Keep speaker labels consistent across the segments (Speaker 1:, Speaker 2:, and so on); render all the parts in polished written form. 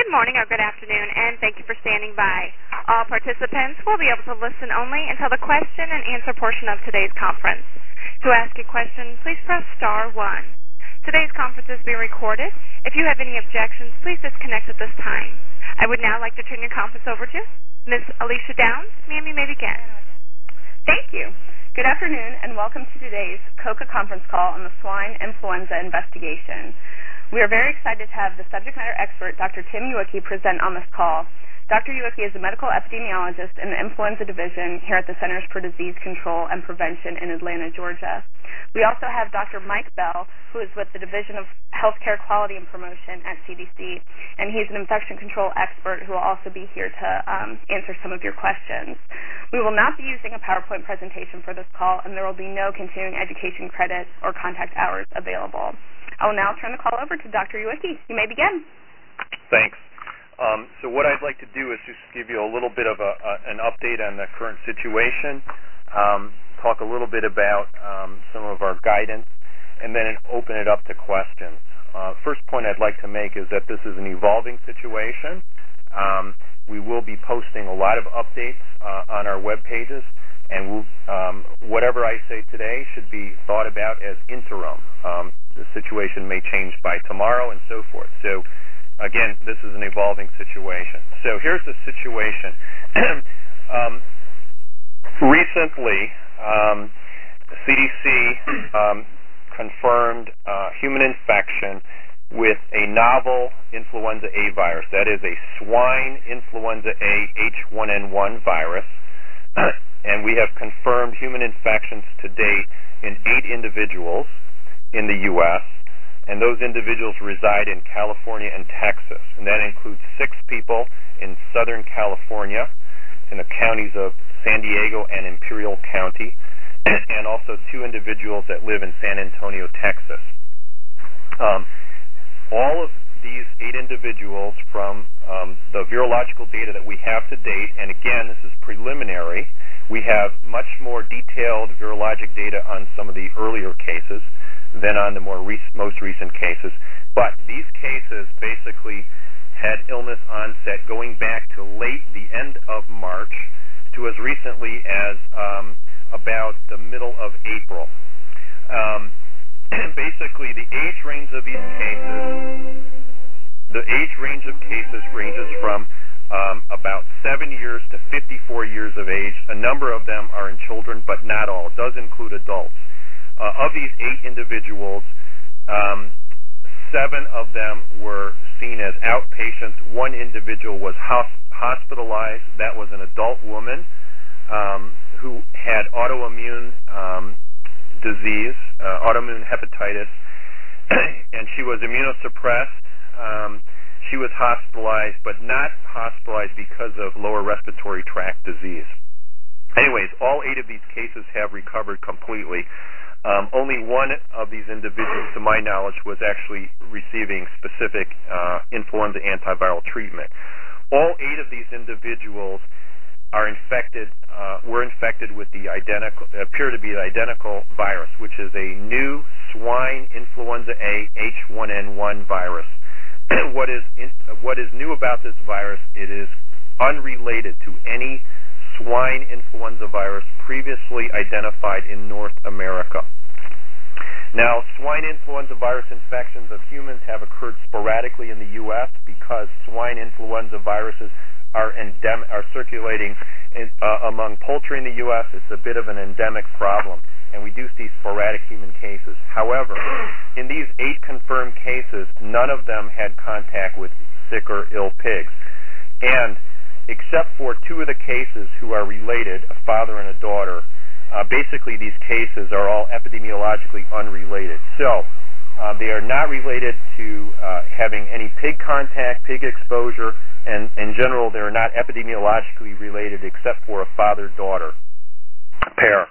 Speaker 1: Good morning or good afternoon, and thank you for standing by. All participants will be able to listen only until the question and answer portion of today's conference. To ask a question, please press *1. Today's conference is being recorded. If you have any objections, please disconnect at this time. I would now like to turn your conference over to Ms. Alicia Downs. Ma'am, you may begin.
Speaker 2: Thank you. Good afternoon, and welcome to today's COCA conference call on the swine influenza investigation. We are very excited to have the subject matter expert, Dr. Tim Uwicki, present on this call. Dr. Uwicki is a medical epidemiologist in the Influenza Division here at the Centers for Disease Control and Prevention in Atlanta, Georgia. We also have Dr. Mike Bell, who is with the Division of Healthcare Quality and Promotion at CDC, and he's an infection control expert who will also be here to answer some of your questions. We will not be using a PowerPoint presentation for this call, and there will be no continuing education credits or contact hours available. I will now turn the call over to Dr. Uwicki. You may begin.
Speaker 3: Thanks. So what I'd like to do is just give you a little bit of an update on the current situation, talk a little bit about some of our guidance, and then open it up to questions. First point I'd like to make is that this is an evolving situation. We will be posting a lot of updates on our web pages, and whatever I say today should be thought about as interim. The situation may change by tomorrow and so forth. So, again, this is an evolving situation. So here's the situation. Recently, CDC confirmed human infection with a novel influenza A virus. That is a swine influenza A H1N1 virus. And we have confirmed human infections to date in 8 individuals in the U.S., and those individuals reside in California and Texas. And that includes 6 people in Southern California, in the counties of San Diego and Imperial County, and also 2 individuals that live in San Antonio, Texas. All of these 8 individuals from the virological data that we have to date, and again, this is preliminary, we have much more detailed virologic data on some of the earlier cases than on the most recent cases. But these cases basically had illness onset going back to the end of March to as recently as about the middle of April. Basically, the age range of these cases ranges from about 7 years to 54 years of age. A number of them are in children, but not all. It does include adults. Of these 8 individuals, 7 of them were seen as outpatients. 1 individual was hospitalized. That was an adult woman who had autoimmune disease, autoimmune hepatitis, and she was immunosuppressed. She was hospitalized, but not hospitalized because of lower respiratory tract disease. Anyways, all 8 of these cases have recovered completely. Only 1 of these individuals, to my knowledge, was actually receiving specific influenza antiviral treatment. All 8 of these individuals were infected with appear to be the identical virus, which is a new swine influenza A H1N1 virus. What is new about this virus? It is unrelated to any swine influenza virus previously identified in North America. Now, swine influenza virus infections of humans have occurred sporadically in the U.S. because swine influenza viruses are circulating among poultry in the U.S. It's a bit of an endemic problem, and we do see sporadic human cases. However, in these 8 confirmed cases, none of them had contact with sick or ill pigs. And except for 2 of the cases who are related, a father and a daughter, basically these cases are all epidemiologically unrelated. So they are not related to having any pig contact, pig exposure, and in general they're not epidemiologically related except for a father-daughter pair.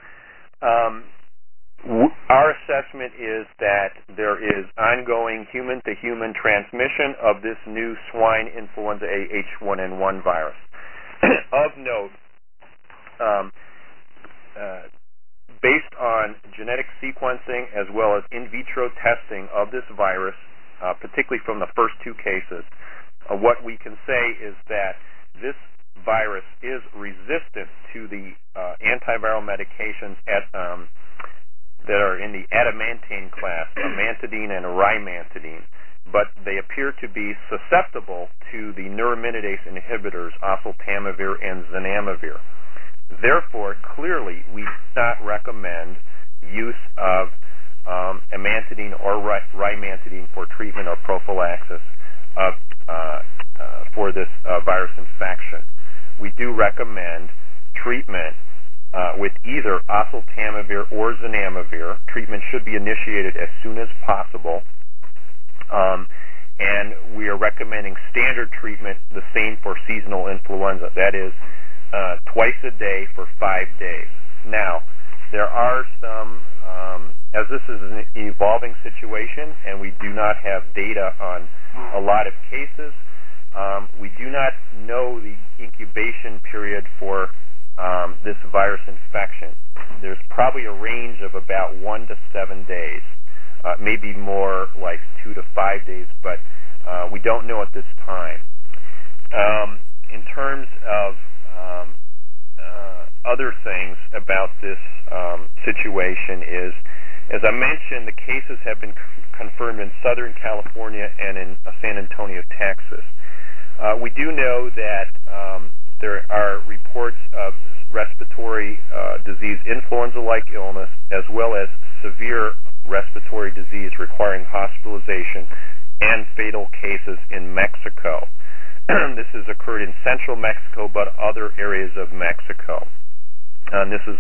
Speaker 3: Our assessment is that there is ongoing human-to-human transmission of this new swine influenza A H1N1 virus. Of note, based on genetic sequencing as well as in vitro testing of this virus, particularly from the first 2 cases, What we can say is that this virus is resistant to the antiviral medications that are in the adamantane class, amantadine and rymantadine, but they appear to be susceptible to the neuraminidase inhibitors, oseltamivir and zanamivir. Therefore, clearly, we do not recommend use of amantadine or rymantadine for treatment or prophylaxis for this virus infection. We do recommend treatment with either oseltamivir or zanamivir. Treatment should be initiated as soon as possible. And we are recommending standard treatment, the same for seasonal influenza. That is, twice a day for 5 days. Now, there are some, as this is an evolving situation and we do not have data on a lot of cases, we do not know the incubation period for this virus infection. There's probably a range of about 1 to 7 days, maybe more like 2 to 5 days, but we don't know at this time. In terms of other things about this situation is, as I mentioned, the cases have been confirmed in Southern California and in San Antonio, Texas. We do know that there are reports of respiratory disease, influenza-like illness, as well as severe respiratory disease requiring hospitalization and fatal cases in Mexico. This has occurred in central Mexico, but other areas of Mexico. This is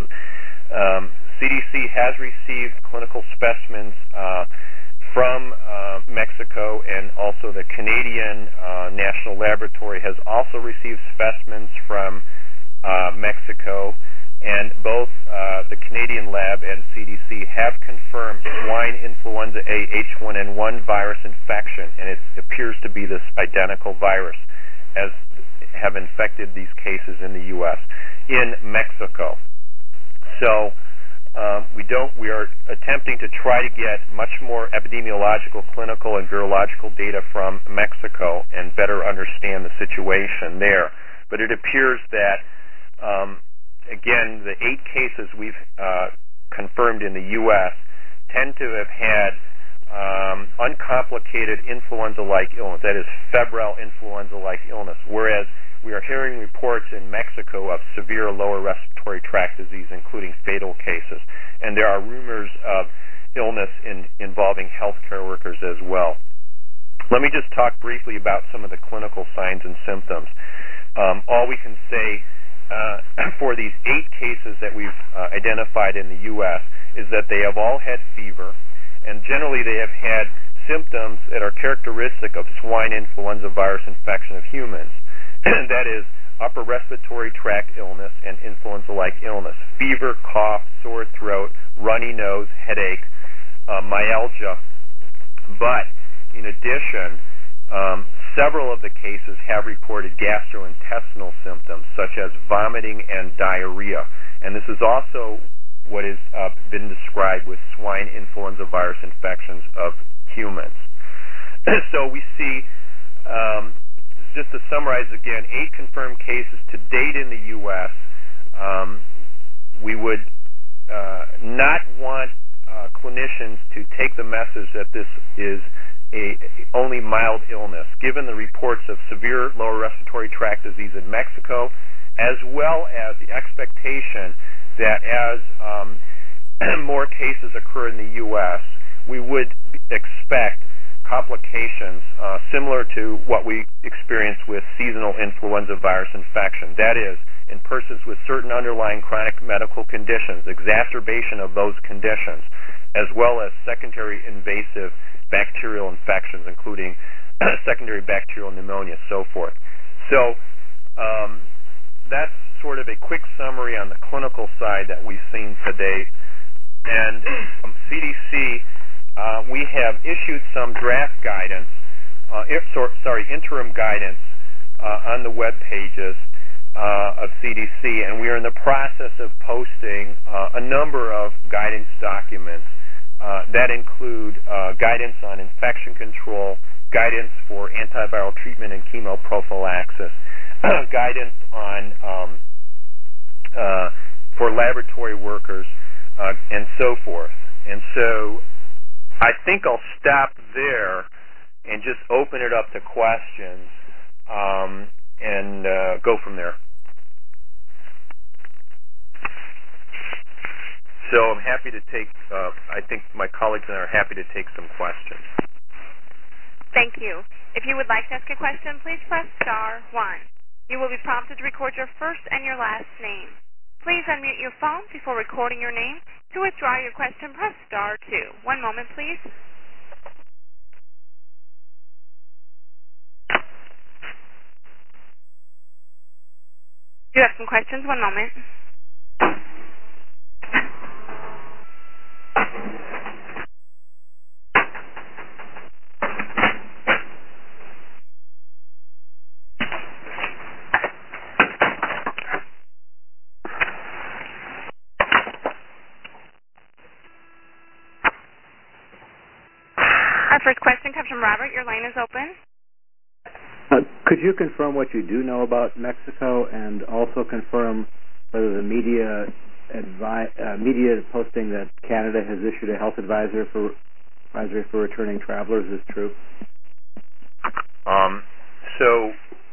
Speaker 3: CDC has received clinical specimens from Mexico, and also the Canadian National Laboratory has also received specimens from Mexico, and both the Canadian lab and CDC have confirmed swine influenza A H1N1 virus infection, and it appears to be this identical virus as have infected these cases in the U.S. in Mexico. So we are attempting to try to get much more epidemiological, clinical, and virological data from Mexico and better understand the situation there. But it appears that, again, the 8 cases we've confirmed in the U.S. tend to have had uncomplicated influenza-like illness, that is, febrile influenza-like illness, whereas we are hearing reports in Mexico of severe lower respiratory tract disease, including fatal cases. And there are rumors of illness involving healthcare workers as well. Let me just talk briefly about some of the clinical signs and symptoms. All we can say for these 8 cases that we've identified in the U.S. is that they have all had fever, and generally they have had symptoms that are characteristic of swine influenza virus infection of humans. That is, upper respiratory tract illness and influenza-like illness, fever, cough, sore throat, runny nose, headache, myalgia. But in addition, several of the cases have reported gastrointestinal symptoms such as vomiting and diarrhea. And this is also what has been described with swine influenza virus infections of humans. So we see, just to summarize again, 8 confirmed cases to date in the U.S. We would not want clinicians to take the message that this is only mild illness, given the reports of severe lower respiratory tract disease in Mexico, as well as the expectation that as more cases occur in the U.S., we would expect complications similar to what we experience with seasonal influenza virus infection. That is, in persons with certain underlying chronic medical conditions, exacerbation of those conditions, as well as secondary invasive bacterial infections, including secondary bacterial pneumonia, so forth. So that's sort of a quick summary on the clinical side that we've seen today. And CDC, we have issued some draft guidance, interim guidance on the web pages of CDC, and we are in the process of posting a number of guidance documents that include guidance on infection control, guidance for antiviral treatment and chemoprophylaxis, guidance on for laboratory workers, and so forth. And so I think I'll stop there and just open it up to questions and go from there. So I'm happy to take, I think my colleagues and I are happy to take some questions.
Speaker 1: Thank you. If you would like to ask a question, please press star 1. You will be prompted to record your first and your last name. Please unmute your phone before recording your name. To withdraw your question, press star 2. One moment, please. Do you have some questions? One moment. Our first question comes from Robert. Your line is open.
Speaker 4: Could you confirm what you do know about Mexico, and also confirm whether the media posting that Canada has issued a health advisory for returning travelers is true?
Speaker 3: So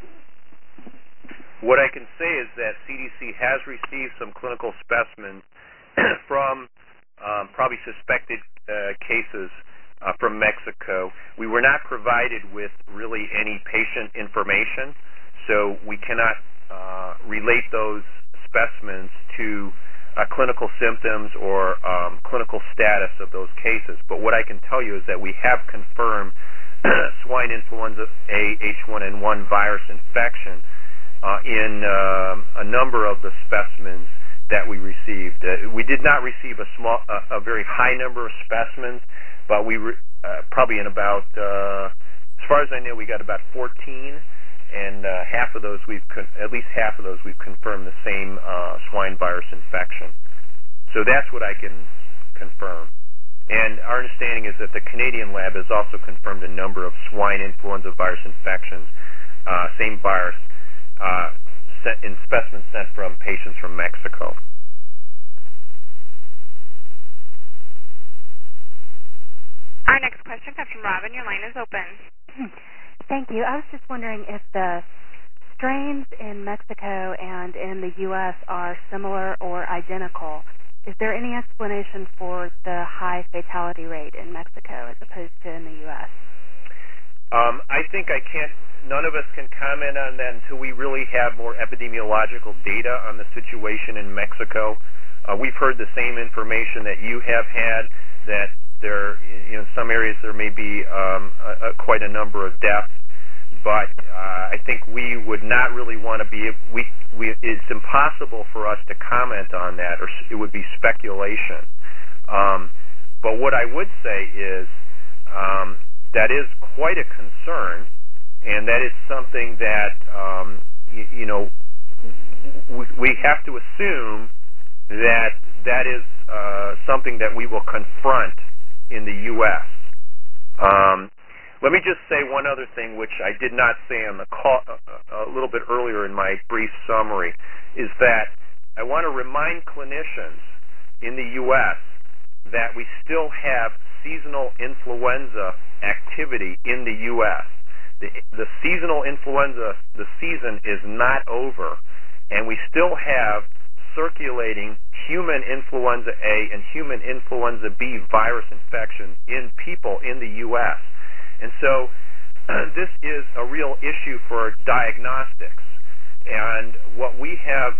Speaker 3: what I can say is that CDC has received some clinical specimens from probably suspected cases from Mexico. We were not provided with really any patient information, so we cannot relate those specimens to clinical symptoms or clinical status of those cases. But what I can tell you is that we have confirmed swine influenza A H1N1 virus infection in a number of the specimens that we received. We did not receive a very high number of specimens, but we probably in about, as far as I know, we got about 14, and at least half of those we've confirmed the same swine virus infection. So that's what I can confirm. And our understanding is that the Canadian lab has also confirmed a number of swine influenza virus infections, same virus, in specimens sent from patients from Mexico.
Speaker 1: Our next question comes from Robin. Your line is open.
Speaker 5: Thank you. I was just wondering if the strains in Mexico and in the U.S. are similar or identical. Is there any explanation for the high fatality rate in Mexico as opposed to in the U.S.?
Speaker 3: I think none of us can comment on that until we really have more epidemiological data on the situation in Mexico. We've heard the same information that you have had, that in some areas there may be quite a number of deaths, but I think we would not really want to be. It's impossible for us to comment on that, or it would be speculation. But what I would say is that is quite a concern, and that is something that we have to assume that is something that we will confront in the U.S. Let me just say one other thing, which I did not say on the call a little bit earlier in my brief summary, is that I want to remind clinicians in the U.S. that we still have seasonal influenza activity in the U.S. The seasonal influenza, the season is not over, and we still have circulating human influenza A and human influenza B virus infection in people in the U.S. And so this is a real issue for diagnostics. And what we have,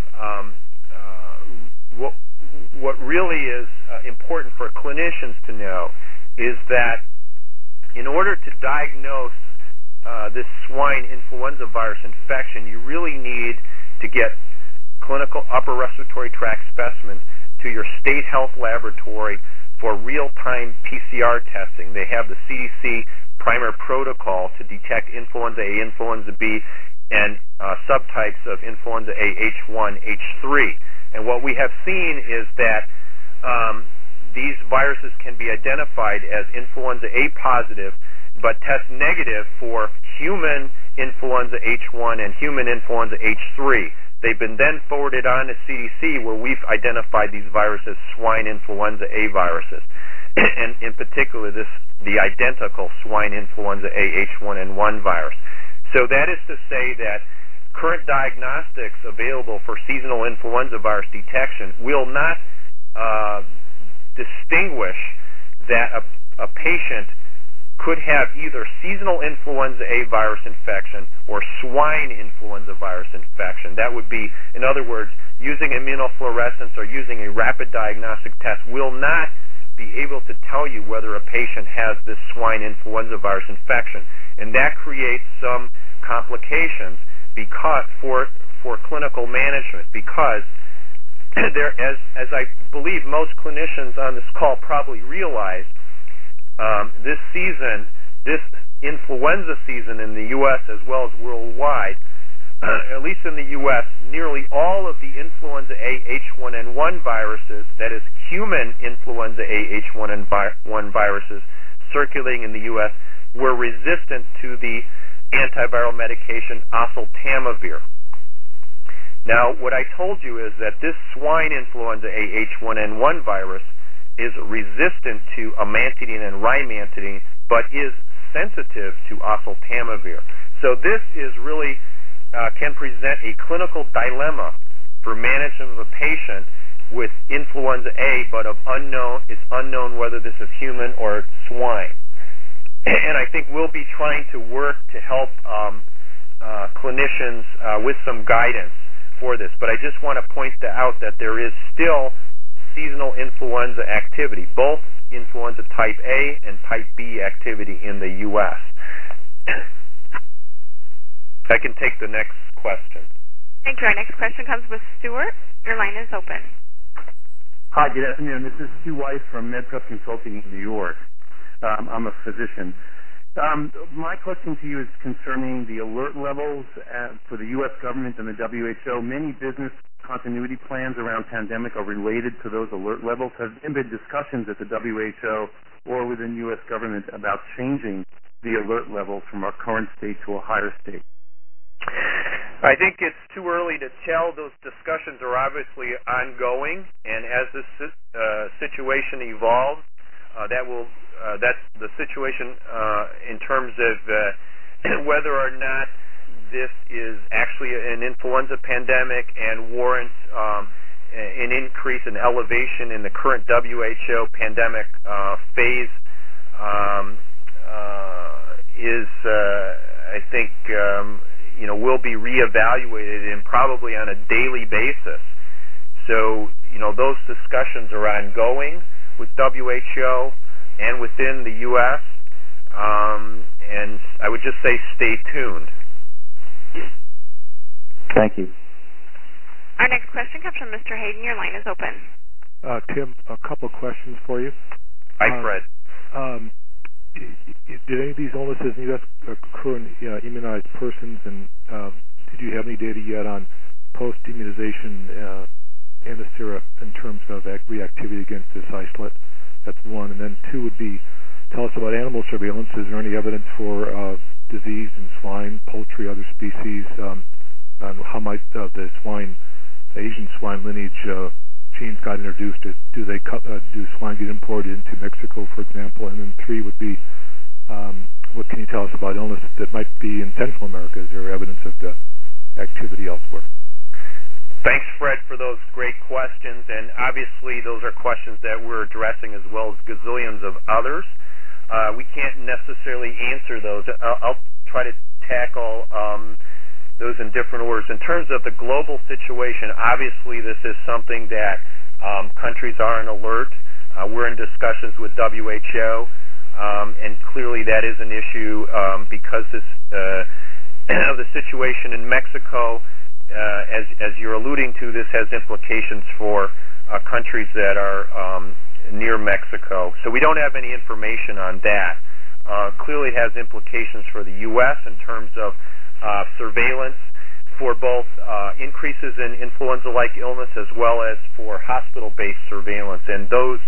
Speaker 3: what really is important for clinicians to know is that in order to diagnose this swine influenza virus infection, you really need to get clinical upper respiratory tract specimens to your state health laboratory for real-time PCR testing. They have the CDC primary protocol to detect influenza A, influenza B, and subtypes of influenza A, H1, H3. And what we have seen is that these viruses can be identified as influenza A positive but test negative for human influenza H1 and human influenza H3. They've been then forwarded on to CDC, where we've identified these viruses swine influenza A viruses, and in particular the identical swine influenza A H1N1 virus. So that is to say that current diagnostics available for seasonal influenza virus detection will not distinguish that a patient could have either seasonal influenza A virus infection or swine influenza virus infection. That would be, in other words, using immunofluorescence or using a rapid diagnostic test will not be able to tell you whether a patient has this swine influenza virus infection. And that creates some complications because for clinical management, because there, as I believe most clinicians on this call probably realize, this season, this influenza season in the U.S. as well as worldwide, at least in the U.S., nearly all of the influenza A H1N1 viruses, that is human influenza A H1N1 viruses circulating in the U.S., were resistant to the antiviral medication oseltamivir. Now, what I told you is that this swine influenza A H1N1 virus is resistant to amantadine and rimantadine, but is sensitive to oseltamivir. So this is really can present a clinical dilemma for management of a patient with influenza A, but it's unknown whether this is human or swine. And I think we'll be trying to work to help clinicians with some guidance for this. But I just want to point out that there is still seasonal influenza activity, both influenza type A and type B activity in the U.S. I can take the next question.
Speaker 1: Thank you. Our next question comes with Stuart. Your line is open.
Speaker 6: Hi, good afternoon. This is Stu Weiss from MedPrep Consulting in New York. I'm a physician. My question to you is concerning the alert levels for the U.S. government and the WHO. Many business continuity plans around pandemic are related to those alert levels. Have there been discussions at the WHO or within U.S. government about changing the alert levels from our current state to a higher state?
Speaker 3: I think it's too early to tell. Those discussions are obviously ongoing, and as this situation evolves, that's the situation in terms of whether or not this is actually an influenza pandemic and warrants an increase in elevation in the current WHO pandemic phase is, I think, will be reevaluated and probably on a daily basis. So, those discussions are ongoing with WHO and within the U.S., and I would just say stay tuned.
Speaker 4: Thank you.
Speaker 1: Our next question comes from Mr. Hayden. Your line is open.
Speaker 7: Tim, a couple of questions for you.
Speaker 3: Hi, Fred.
Speaker 7: Did any of these illnesses in the U.S. occur in immunized persons, and did you have any data yet on post-immunization anesthesia in terms of reactivity against this isolate? That's one. And then two would be, tell us about animal surveillance. Is there any evidence for disease in swine, poultry, other species? On how might the Asian swine lineage genes got introduced? Do swine get imported into Mexico, for example? And then three would be, what can you tell us about illness that might be in Central America? Is there evidence of the activity elsewhere?
Speaker 3: Thanks, Fred, for those great questions, and obviously those are questions that we're addressing as well as gazillions of others. We can't necessarily answer those. I'll try to tackle those in different orders. In terms of the global situation, obviously this is something that countries are on alert. We're in discussions with WHO, and clearly that is an issue because of the situation in Mexico. As you're alluding to, this has implications for countries that are near Mexico. So we don't have any information on that. Clearly it has implications for the U.S. in terms of surveillance for both increases in influenza-like illness as well as for hospital-based surveillance. And those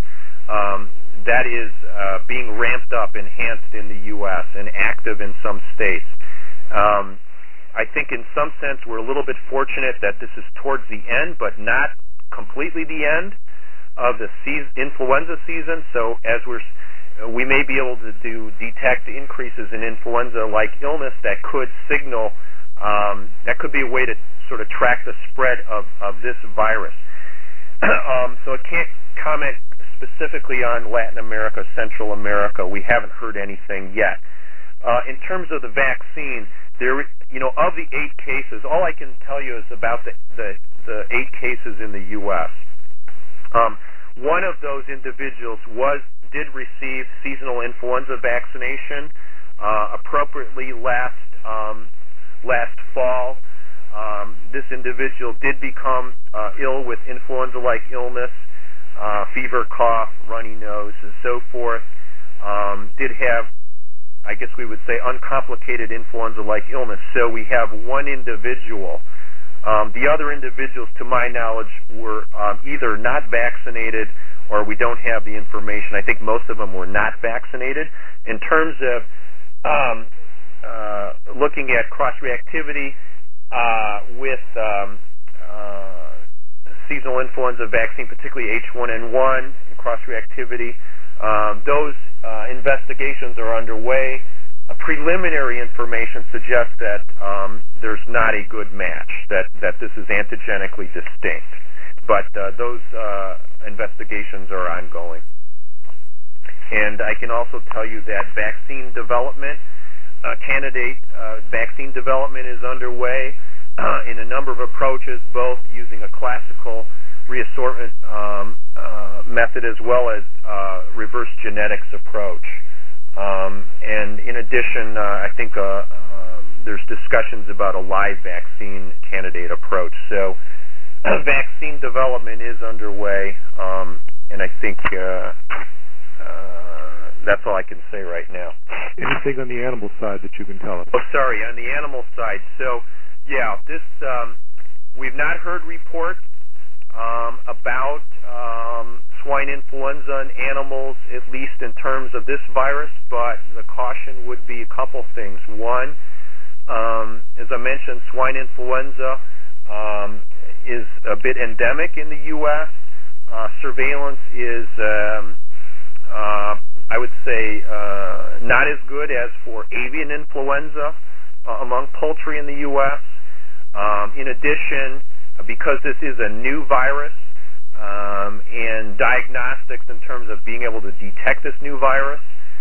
Speaker 3: that is being ramped up, enhanced in the U.S. and active in some states. I think in some sense we're a little bit fortunate that this is towards the end, but not completely the end of the influenza season. So as we may be able to detect increases in influenza-like illness that could signal, that could be a way to sort of track the spread of this virus. So I can't comment specifically on Latin America, Central America. We haven't heard anything yet. In terms of the vaccine, of the 8 cases, all I can tell you is about the 8 cases in the U.S. One of those individuals did receive seasonal influenza vaccination appropriately last fall. This individual did become ill with influenza-like illness, fever, cough, runny nose, and so forth. Did have, I guess we would say, uncomplicated influenza-like illness. So we have one individual. The other individuals, to my knowledge, were either not vaccinated or we don't have the information. I think most of them were not vaccinated. In terms of looking at cross-reactivity with seasonal influenza vaccine, particularly H1N1 and cross-reactivity, those investigations are underway. Preliminary information suggests that there's not a good match, that this is antigenically distinct. But those investigations are ongoing. And I can also tell you that vaccine development, vaccine development is underway in a number of approaches, both using a classical reassortment method as well as reverse genetics approach. And in addition, I think there's discussions about a live vaccine candidate approach. So vaccine development is underway, and I think that's all I can say right now.
Speaker 7: Anything on the animal side that you can tell us?
Speaker 3: Oh, sorry, on the animal side. So, yeah, this we've not heard reports about swine influenza in animals, at least in terms of this virus, but the caution would be a couple things. One, as I mentioned, swine influenza is a bit endemic in the U.S. Surveillance is, I would say, not as good as for avian influenza among poultry in the U.S. In addition, because this is a new virus, and diagnostics in terms of being able to detect this new virus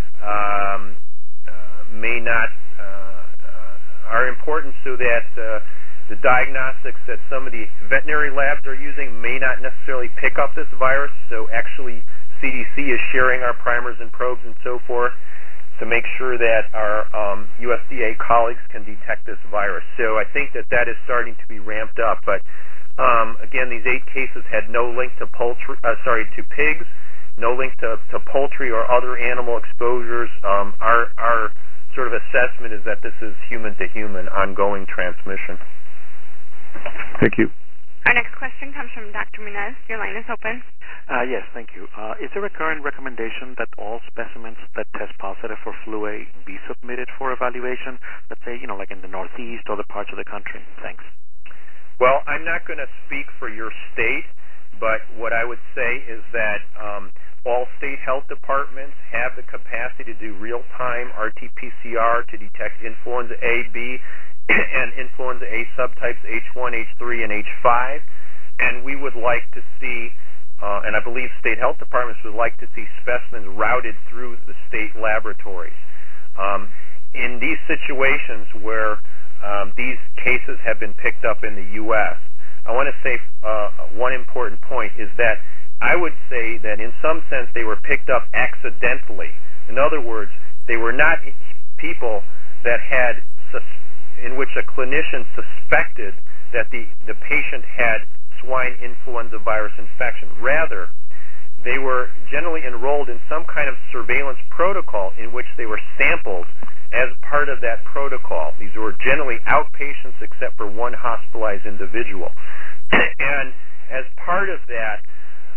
Speaker 3: may not are important, so that the diagnostics that some of the veterinary labs are using may not necessarily pick up this virus. So actually, CDC is sharing our primers and probes and so forth to make sure that our USDA colleagues can detect this virus. So I think that is starting to be ramped up. But again, these 8 cases had no link to pigs, no link to poultry or other animal exposures. Our sort of assessment is that this is human-to-human ongoing transmission.
Speaker 7: Thank you.
Speaker 1: Our next question comes from Dr. Munez. Your line is open.
Speaker 8: Yes, thank you. Is there a current recommendation that all specimens that test positive for flu A be submitted for evaluation, let's say, like in the Northeast or the parts of the country? Thanks.
Speaker 3: Well, I'm not going to speak for your state, but what I would say is that all state health departments have the capacity to do real-time RT-PCR to detect influenza A, B, and influenza A subtypes H1, H3, and H5. And we would like to see, and I believe state health departments would like to see specimens routed through the state laboratories. In these situations where these cases have been picked up in the U.S., I want to say one important point is that I would say that in some sense they were picked up accidentally. In other words, they were not people that had in which a clinician suspected that the patient had swine influenza virus infection. Rather, they were generally enrolled in some kind of surveillance protocol in which they were sampled as part of that protocol. These were generally outpatients except for one hospitalized individual. And as part of that,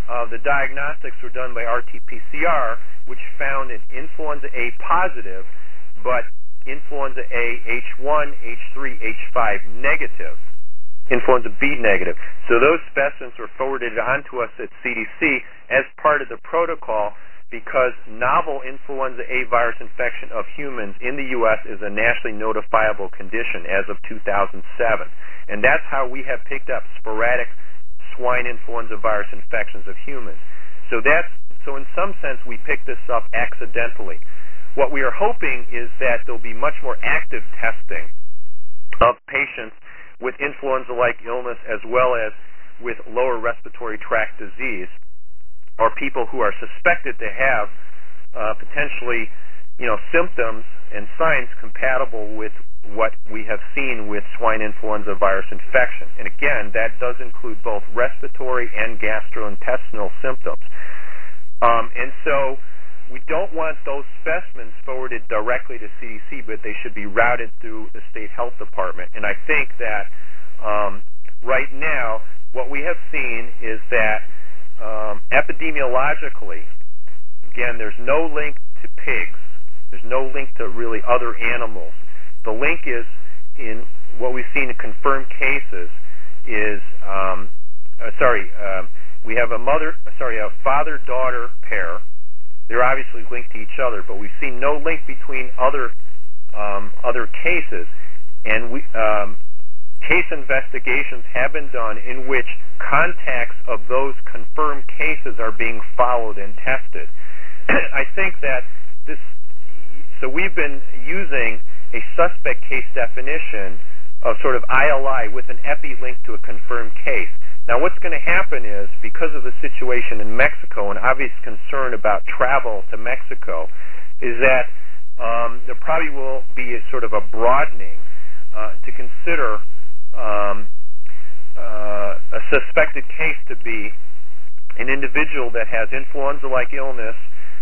Speaker 3: the diagnostics were done by RT-PCR, which found an influenza A positive, but influenza A H1, H3, H5 negative, influenza B negative. So those specimens were forwarded on to us at CDC as part of the protocol, because novel influenza A virus infection of humans in the U.S. is a nationally notifiable condition as of 2007. And that's how we have picked up sporadic swine influenza virus infections of humans. So in some sense we picked this up accidentally. What we are hoping is that there'll be much more active testing of patients with influenza-like illness as well as with lower respiratory tract disease, or people who are suspected to have potentially, symptoms and signs compatible with what we have seen with swine influenza virus infection. And again, that does include both respiratory and gastrointestinal symptoms. And so we don't want those specimens forwarded directly to CDC, but they should be routed through the state health department. And I think that right now what we have seen is that epidemiologically, again, there's no link to pigs. There's no link to really other animals. The link is in what we've seen in confirmed cases is, we have a father-daughter pair. They're obviously linked to each other, but we've seen no link between other cases. And case investigations have been done in which contacts of those confirmed cases are being followed and tested. I think that so we've been using a suspect case definition of sort of ILI with an epi link to a confirmed case. Now what's going to happen is, because of the situation in Mexico and obvious concern about travel to Mexico, is that there probably will be a sort of a broadening to consider a suspected case to be an individual that has influenza-like illness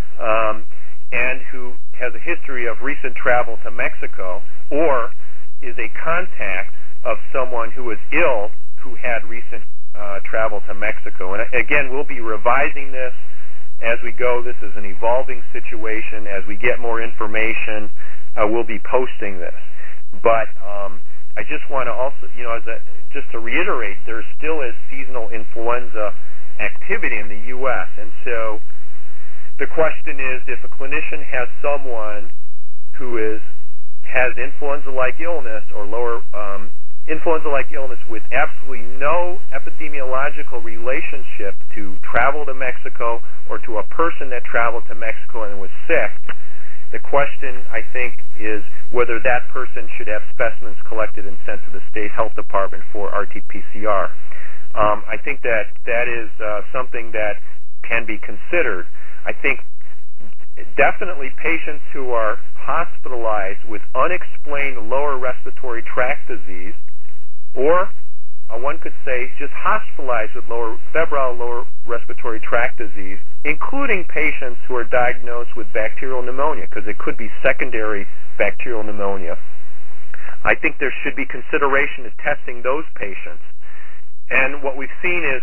Speaker 3: and who has a history of recent travel to Mexico, or is a contact of someone who is ill who had recent travel to Mexico. And again, we'll be revising this as we go. This is an evolving situation. As we get more information, we'll be posting this. But I just want to also, just to reiterate, there still is seasonal influenza activity in the U.S. And so the question is, if a clinician has someone who has influenza-like illness or lower influenza-like illness with absolutely no epidemiological relationship to travel to Mexico or to a person that traveled to Mexico and was sick, the question, I think, is whether that person should have specimens collected and sent to the state health department for RT-PCR. I think that is something that can be considered. I think definitely patients who are hospitalized with unexplained lower respiratory tract disease, or one could say just hospitalized with febrile lower respiratory tract disease, including patients who are diagnosed with bacterial pneumonia, because it could be secondary bacterial pneumonia. I think there should be consideration of testing those patients. And what we've seen is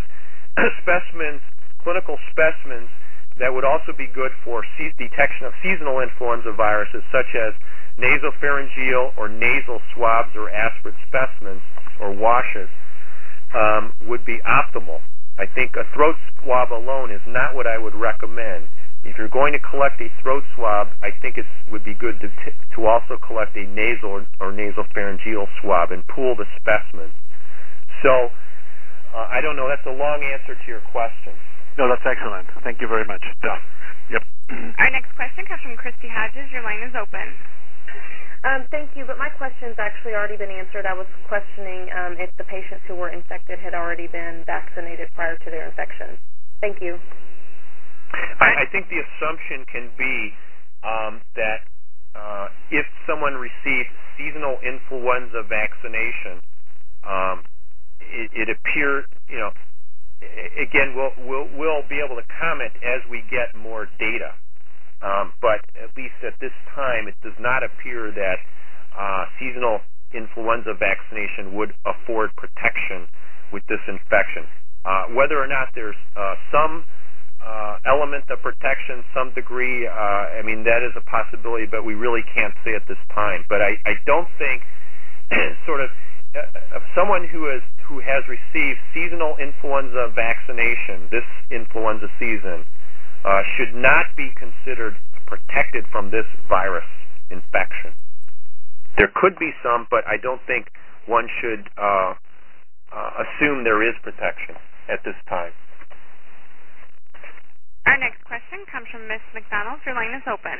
Speaker 3: clinical specimens that would also be good for detection of seasonal influenza viruses, such as nasopharyngeal or nasal swabs or aspirate specimens or washes, would be optimal. I think a throat swab alone is not what I would recommend. If you're going to collect a throat swab, I think it would be good to also collect a nasal or nasopharyngeal swab and pool the specimens. So, I don't know. That's a long answer to your question.
Speaker 8: No, that's excellent. Thank you very much. Yep.
Speaker 1: Our next question comes from Christy Hodges. Your line is open.
Speaker 9: Thank you, but my question's actually already been answered. I was questioning if the patients who were infected had already been vaccinated prior to their infection. Thank you.
Speaker 3: I think the assumption can be that if someone received seasonal influenza vaccination, it appears, again, we'll be able to comment as we get more data. But at least at this time, it does not appear that seasonal influenza vaccination would afford protection with this infection. Whether or not there's some element of protection, some degree, that is a possibility, but we really can't say at this time. But I don't think someone who has received seasonal influenza vaccination this influenza season should not be considered protected from this virus infection. There could be some, but I don't think one should assume there is protection at this time.
Speaker 1: Our next question comes from Ms. McDonald. Your line is open.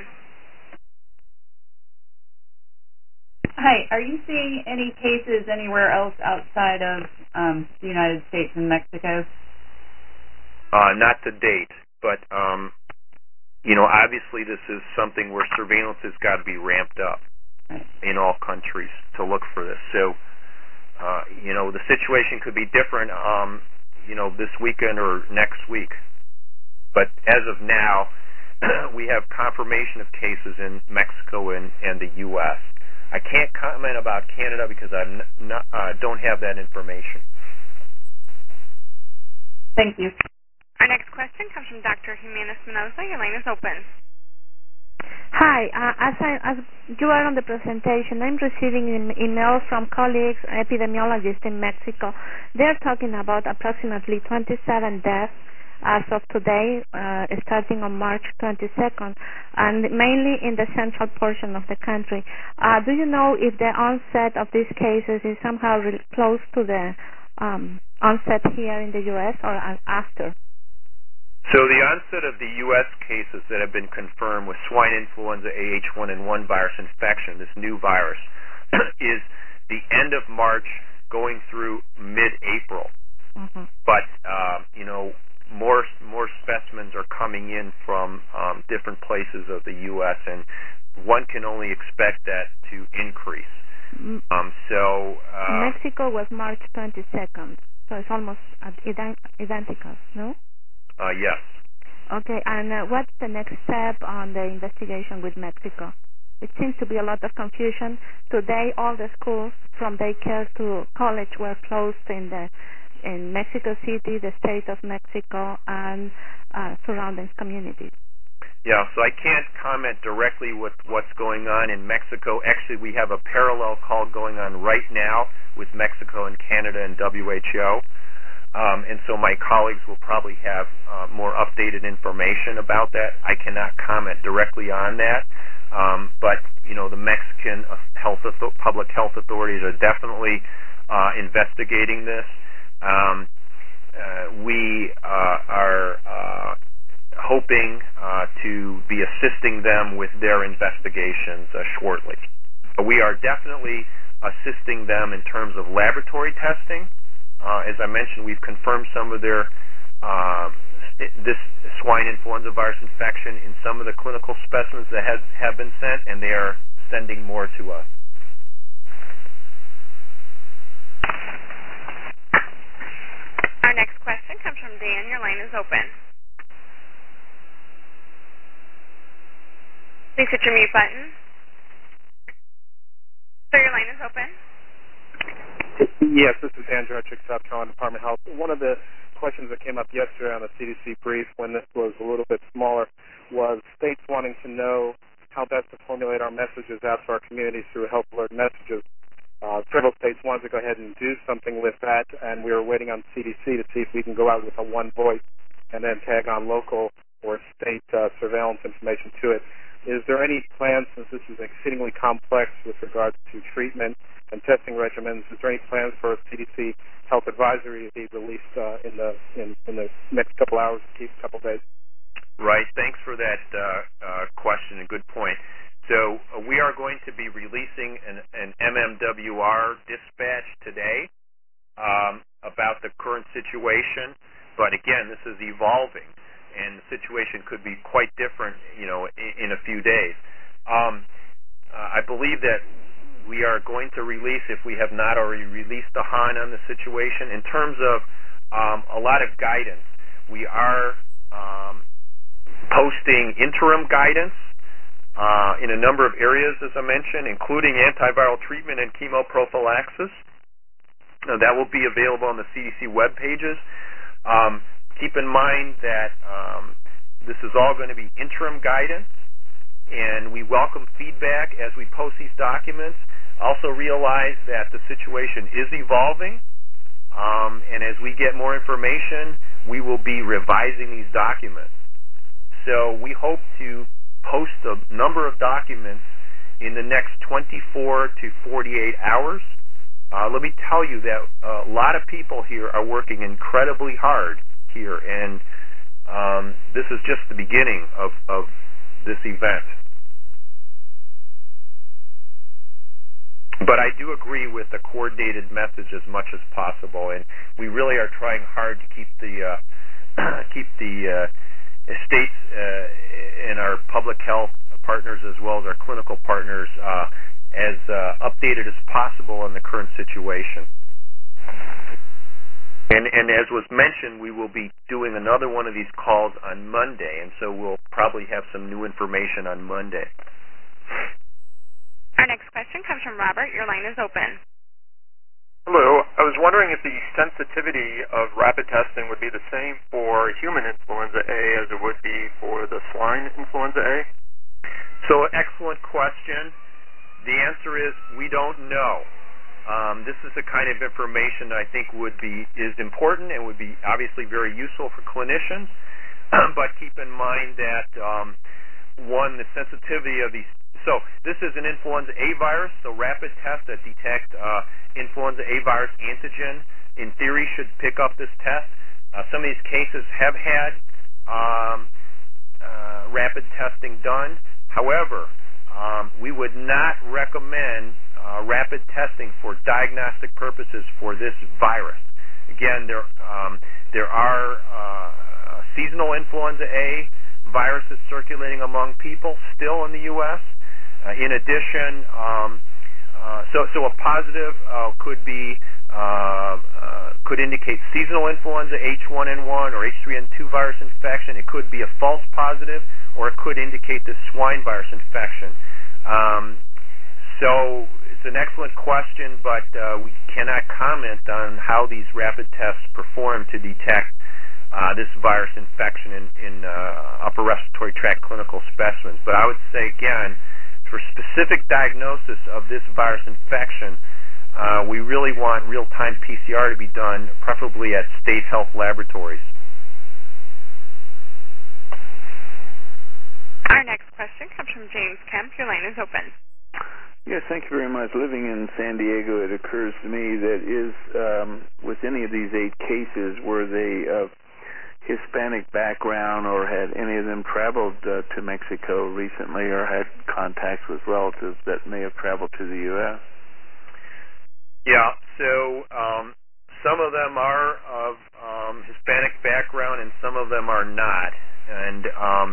Speaker 10: Hi. Are you seeing any cases anywhere else outside of the United States and Mexico?
Speaker 3: Not to date, but obviously this is something where surveillance has got to be ramped up in all countries to look for this. So, the situation could be different, this weekend or next week. But as of now, we have confirmation of cases in Mexico and the U.S. I can't comment about Canada because I don't have that information.
Speaker 10: Thank you.
Speaker 1: Our next question comes from Dr. Jimenez Mendoza. Your line is open.
Speaker 11: Hi. As you are on the presentation, I'm receiving emails from colleagues, epidemiologists in Mexico. They're talking about approximately 27 deaths as of today, starting on March 22nd, and mainly in the central portion of the country. Do you know if the onset of these cases is somehow close to the onset here in the U.S. or after?
Speaker 3: So the onset of the U.S. cases that have been confirmed with swine influenza AH1N1 virus infection, this new virus, is the end of March going through mid-April. Mm-hmm. But, more specimens are coming in from different places of the U.S., and one can only expect that to increase.
Speaker 11: Mexico was March 22nd, so it's almost identical, no?
Speaker 3: Yes.
Speaker 11: Okay, and what's the next step on the investigation with Mexico? It seems to be a lot of confusion. Today, all the schools from daycare to college were closed in Mexico City, the state of Mexico, and surrounding communities.
Speaker 3: Yeah, so I can't comment directly with what's going on in Mexico. Actually, we have a parallel call going on right now with Mexico and Canada and WHO. And so my colleagues will probably have more updated information about that. I cannot comment directly on that. But, the Mexican public health authorities are definitely investigating this. We are hoping to be assisting them with their investigations shortly. We are definitely assisting them in terms of laboratory testing. As I mentioned, we've confirmed some of their this swine influenza virus infection in some of the clinical specimens that have been sent, and they are sending more to us.
Speaker 1: Our next question comes from Dan. Your line is open. Please hit your mute button. Sir, your line is open.
Speaker 12: Yes, this is Dan Jurczyk, South Carolina Department of Health. One of the questions that came up yesterday on the CDC brief when this was a little bit smaller was states wanting to know how best to formulate our messages out to our communities through health alert messages. Several states wanted to go ahead and do something with that, and we were waiting on CDC to see if we can go out with a one voice and then tag on local or state surveillance information to it. Is there any plans, since this is exceedingly complex with regards to treatment and testing regimens, is there any plans for a CDC health advisory to be released in the next couple hours, couple days?
Speaker 3: Right. Thanks for that question and good point. So we are going to be releasing an MMWR dispatch today about the current situation, but again, this is evolving, and the situation could be quite different, in a few days. I believe that we are going to release, if we have not already released the HAN on the situation, in terms of a lot of guidance. We are posting interim guidance in a number of areas, as I mentioned, including antiviral treatment and chemoprophylaxis. That will be available on the CDC web pages. Keep in mind that this is all going to be interim guidance, and we welcome feedback as we post these documents. Also realize that the situation is evolving, and as we get more information, we will be revising these documents. So we hope to post a number of documents in the next 24 to 48 hours. Let me tell you that a lot of people here are working incredibly hard here, and this is just the beginning of this event. But I do agree with the coordinated message as much as possible, and we really are trying hard to keep the states and our public health partners as well as our clinical partners as updated as possible on the current situation. And as was mentioned, we will be doing another one of these calls on Monday, and so we'll probably have some new information on Monday.
Speaker 1: Our next question comes from Robert. Your line is open.
Speaker 13: Hello. I was wondering if the sensitivity of rapid testing would be the same for human influenza A as it would be for the swine influenza A?
Speaker 3: So, excellent question. The answer is we don't know. This is the kind of information that I think is important and would be obviously very useful for clinicians. But keep in mind that one, the sensitivity of these. So this is an influenza A virus. So rapid tests that detect influenza A virus antigen, in theory, should pick up this test. Some of these cases have had rapid testing done. However, we would not recommend rapid testing for diagnostic purposes for this virus. Again, there are seasonal influenza A viruses circulating among people still in the U.S. In addition, so a positive could indicate seasonal influenza H1N1 or H3N2 virus infection. It could be a false positive, or it could indicate the swine virus infection. So it's an excellent question, but we cannot comment on how these rapid tests perform to detect this virus infection in upper respiratory tract clinical specimens. But I would say, again, for specific diagnosis of this virus infection, we really want real-time PCR to be done, preferably at state health laboratories.
Speaker 1: Our next question comes from James Kemp. Your line is open.
Speaker 14: Yes, thank you very much. Living in San Diego, it occurs to me that with any of these 8 cases, were they of Hispanic background, or had any of them traveled to Mexico recently, or had contacts with relatives that may have traveled to the U.S.?
Speaker 3: Yeah, so some of them are of Hispanic background and some of them are not. And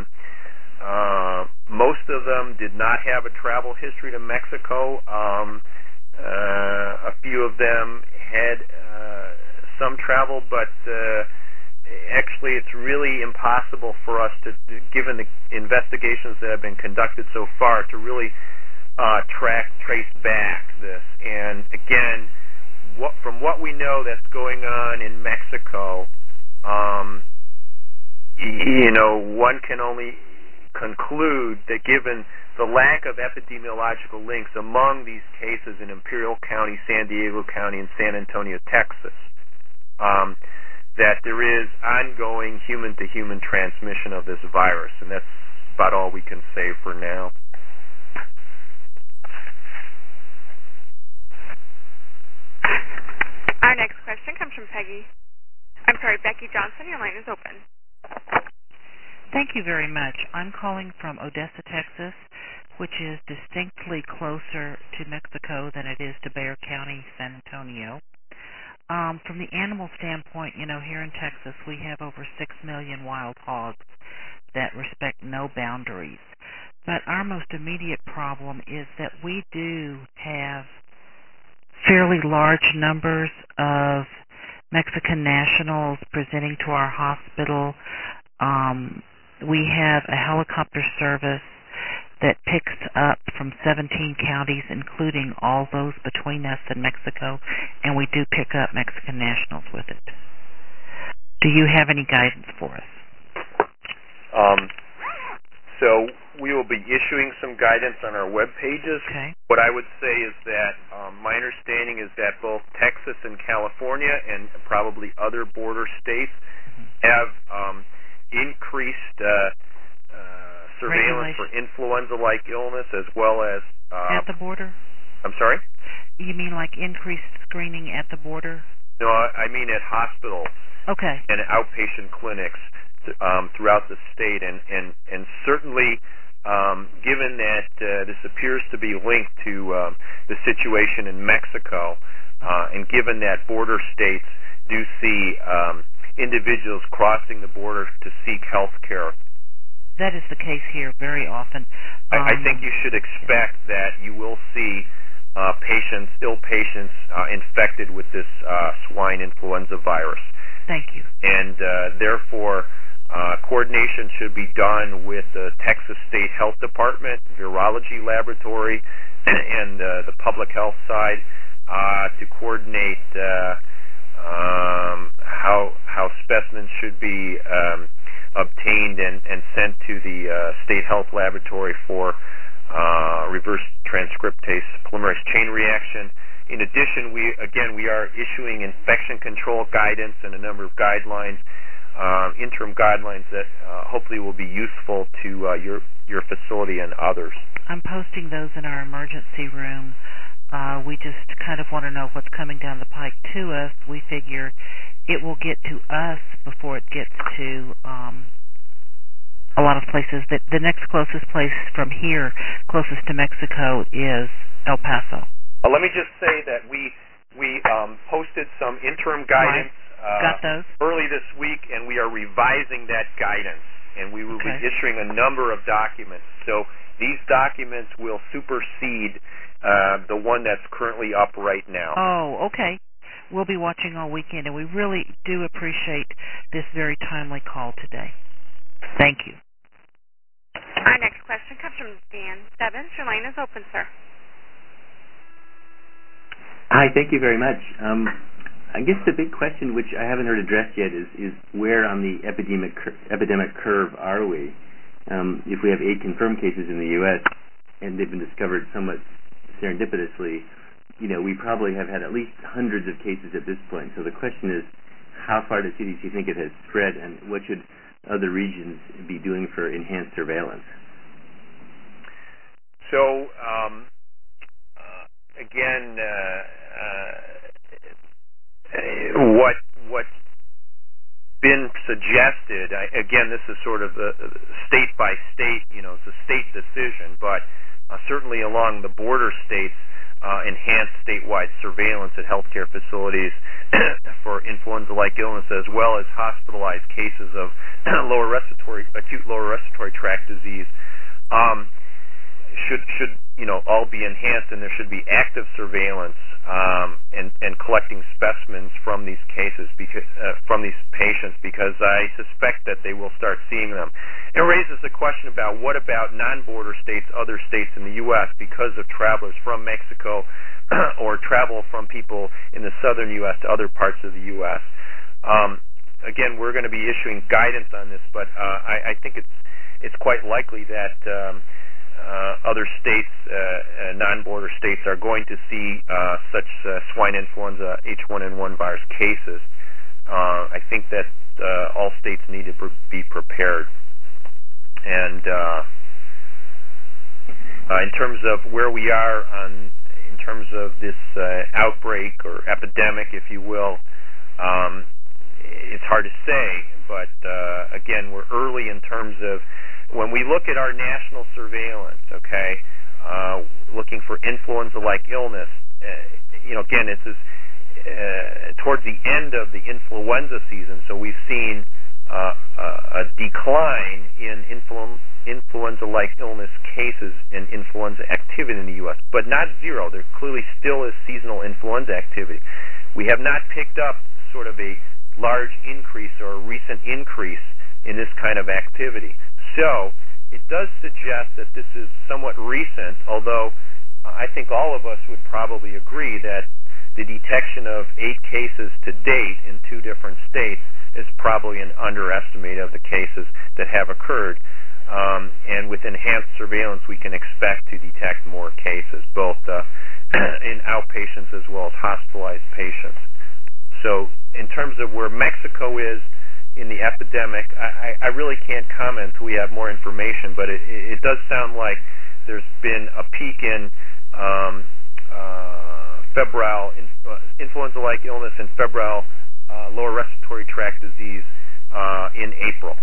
Speaker 3: most of them did not have a travel history to Mexico. A few of them had some travel, but actually it's really impossible for us to, given the investigations that have been conducted so far, to really trace back this. And again, from what we know that's going on in Mexico, one can only conclude that given the lack of epidemiological links among these cases in Imperial County, San Diego County, and San Antonio, Texas, that there is ongoing human-to-human transmission of this virus, and that's about all we can say for now.
Speaker 1: Our next question comes from Becky Johnson. Your line is open.
Speaker 15: Thank you very much. I'm calling from Odessa, Texas, which is distinctly closer to Mexico than it is to Bexar County, San Antonio. From the animal standpoint, here in Texas we have over 6 million wild hogs that respect no boundaries. But our most immediate problem is that we do have fairly large numbers of Mexican nationals presenting to our hospital. We have a helicopter service that picks up from 17 counties, including all those between us and Mexico, and we do pick up Mexican nationals with it. Do you have any guidance for us?
Speaker 3: So we will be issuing some guidance on our web pages.
Speaker 15: Okay.
Speaker 3: What I would say is that my understanding is that both Texas and California and probably other border states have increased surveillance for influenza-like illness as well as...
Speaker 15: at the border?
Speaker 3: I'm sorry?
Speaker 15: You mean like increased screening at the border?
Speaker 3: No, I mean at hospitals.
Speaker 15: Okay.
Speaker 3: And outpatient clinics throughout the state, and certainly given that this appears to be linked to the situation in Mexico, and given that border states do see individuals crossing the border to seek health care.
Speaker 15: That is the case here very often.
Speaker 3: I think you should expect that you will see ill patients infected with this swine influenza virus.
Speaker 15: Thank you.
Speaker 3: And therefore, coordination should be done with the Texas State Health Department, Virology Laboratory, and the public health side to coordinate how specimens should be obtained and sent to the State Health Laboratory for reverse transcriptase polymerase chain reaction. In addition, we are issuing infection control guidance and a number of guidelines, interim guidelines that hopefully will be useful to your facility and others.
Speaker 15: I'm posting those in our emergency room. We just kind of want to know what's coming down the pike to us. We figure it will get to us before it gets to a lot of places. The next closest place from here, closest to Mexico, is El Paso.
Speaker 3: Let me just say that we posted some interim guidance
Speaker 15: Got those?
Speaker 3: Early this week, and we are revising that guidance, and we will be issuing a number of documents. So these documents will supersede the one that's currently up right now.
Speaker 15: Oh, okay. We'll be watching all weekend, and we really do appreciate this very timely call today. Thank you.
Speaker 1: Our next question comes from Dan Stebbins. Your line is open, sir.
Speaker 16: Hi, thank you very much. I guess the big question, which I haven't heard addressed yet, is where on the epidemic curve are we? If we have 8 confirmed cases in the U.S. and they've been discovered somewhat serendipitously, we probably have had at least hundreds of cases at this point. So the question is, how far does CDC think it has spread, and what should other regions be doing for enhanced surveillance?
Speaker 3: So, again, what's been suggested, again, this is sort of the state by state, it's a state decision, but certainly along the border states, enhanced statewide surveillance at healthcare facilities for influenza-like illness, as well as hospitalized cases of acute lower respiratory tract disease, should all be enhanced, and there should be active surveillance and collecting specimens from these cases, from these patients, because I suspect that they will start seeing them. It raises the question about what about non-border states, other states in the U.S., because of travelers from Mexico or travel from people in the southern U.S. to other parts of the U.S. Again, we're going to be issuing guidance on this, but I think it's quite likely that other states, non-border states, are going to see such swine influenza H1N1 virus cases. I think that all states need to be prepared. And in terms of where we are in terms of this outbreak or epidemic, if you will, it's hard to say. But again, we're early in terms of when we look at our national surveillance, looking for influenza-like illness, again, this is towards the end of the influenza season, so we've seen a decline in influenza-like illness cases and influenza activity in the U.S., but not zero. There clearly still is seasonal influenza activity. We have not picked up sort of a large increase or a recent increase in this kind of activity. So it does suggest that this is somewhat recent, although I think all of us would probably agree that the detection of 8 cases to date in 2 different states is probably an underestimate of the cases that have occurred. And with enhanced surveillance, we can expect to detect more cases, both in outpatients as well as hospitalized patients. So in terms of where Mexico is in the epidemic, I really can't comment until we have more information, but it does sound like there's been a peak in febrile influenza-like illness and febrile lower respiratory tract disease in April.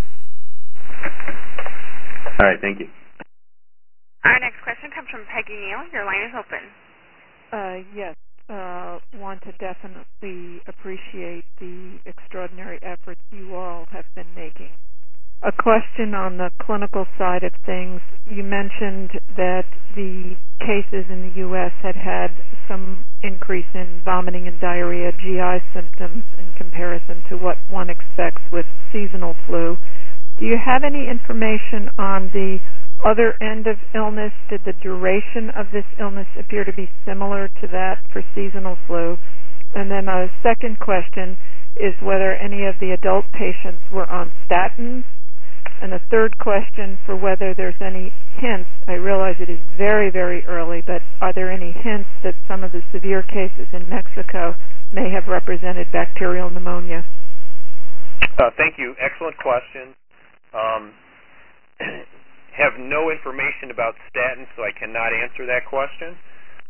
Speaker 16: All right, thank you.
Speaker 1: Our next question comes from Peggy Neal. Your line is open.
Speaker 17: Yes. Want to definitely appreciate the extraordinary efforts you all have been making. A question on the clinical side of things. You mentioned that the cases in the U.S. had some increase in vomiting and diarrhea, GI symptoms, in comparison to what one expects with seasonal flu. Do you have any information on the other end of illness? Did the duration of this illness appear to be similar to that for seasonal flu? And then a second question is whether any of the adult patients were on statins. And a third question for whether there's any hints, I realize it is very, very early, but are there any hints that some of the severe cases in Mexico may have represented bacterial pneumonia?
Speaker 3: Thank you. Excellent question. Have no information about statins, so I cannot answer that question.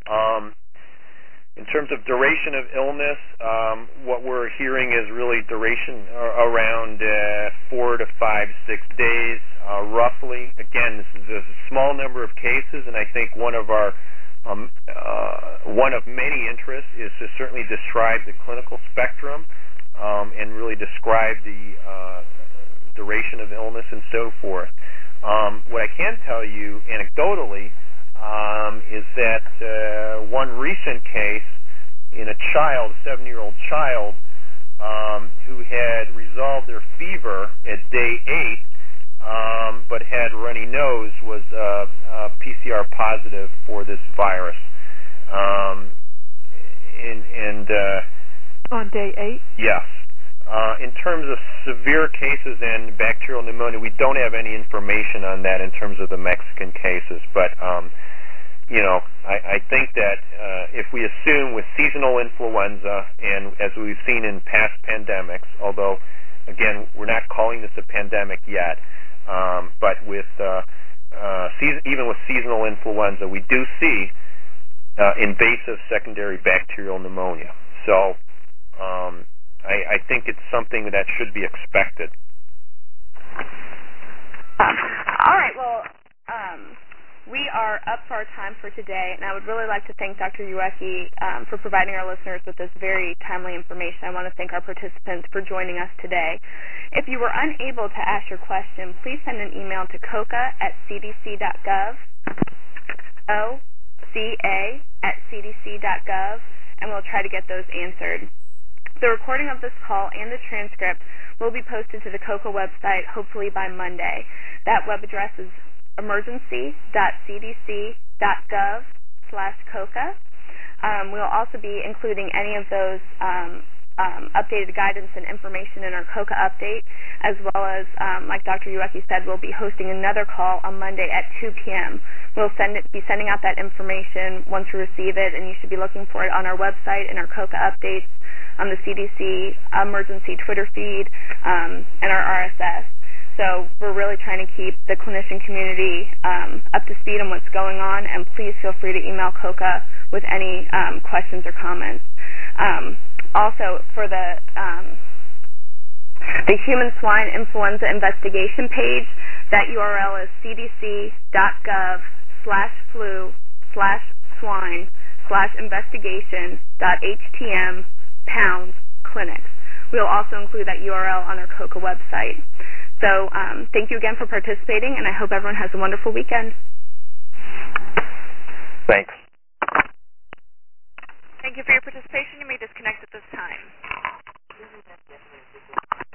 Speaker 3: In terms of duration of illness, what we're hearing is really duration around 4 to 5, 6 days, roughly. Again, this is a small number of cases, and I think one of many interests is to certainly describe the clinical spectrum and really describe the duration of illness and so forth. What I can tell you anecdotally is that one recent case in a child, a 7-year-old child, who had resolved their fever at day 8 but had runny nose was PCR positive for this virus.
Speaker 17: On day 8?
Speaker 3: Yes. In terms of severe cases and bacterial pneumonia, we don't have any information on that in terms of the Mexican cases. But, I think that if we assume with seasonal influenza, and as we've seen in past pandemics, although, again, we're not calling this a pandemic yet, but with even with seasonal influenza, we do see invasive secondary bacterial pneumonia. So, I think it's something that should be expected.
Speaker 2: All right. Well, we are up for our time for today, and I would really like to thank Dr. Uecki for providing our listeners with this very timely information. I want to thank our participants for joining us today. If you were unable to ask your question, please send an email to coca@cdc.gov, oca@cdc.gov, and we'll try to get those answered. The recording of this call and the transcript will be posted to the COCA website hopefully by Monday. That web address is emergency.cdc.gov/COCA. We'll also be including any of those updated guidance and information in our COCA update, as well as, like Dr. Uecki said, we'll be hosting another call on Monday at 2 p.m. We'll be sending out that information once we receive it, and you should be looking for it on our website in our COCA updates, on the CDC emergency Twitter feed, and our RSS. So we're really trying to keep the clinician community up to speed on what's going on, and please feel free to email COCA with any questions or comments. Also, for the human swine influenza investigation page, that URL is cdc.gov/flu/swine/investigation.htm/clinics. We'll also include that URL on our COCA website. So thank you again for participating, and I hope everyone has a wonderful weekend.
Speaker 3: Thanks.
Speaker 1: Thank you for your participation. You may disconnect at this time.